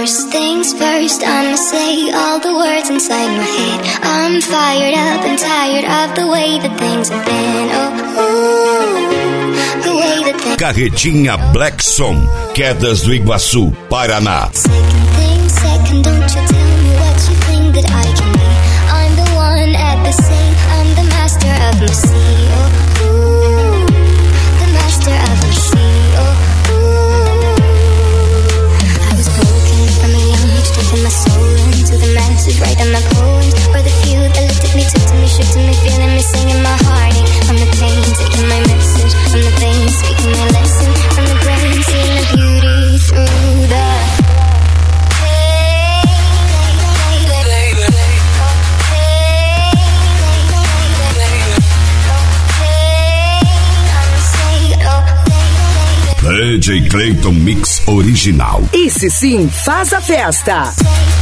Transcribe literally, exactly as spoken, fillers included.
First things first, I'ma say all the words inside my head. I'm fired up and tired of the way that things have been. Oh, ooh, the way that things... Carretinha Black Som, Quedas do Iguaçu, Paraná. Second thing, second, don't you tell me what you think that I can be. I'm the one at the same, I'm the master of my sea. Oh, ooh, the master of my sea. Oh, ooh, I was broken from a young age, taking my soul into the masses, writing my poems for the few that looked at me, took to me, shook to me, feeling me, singing my heartache. From the pain, taking my message, from the veins, speaking my lesson, from the brain, seeing the beauty through the D J Clayton Mix Original. Esse sim faz a festa.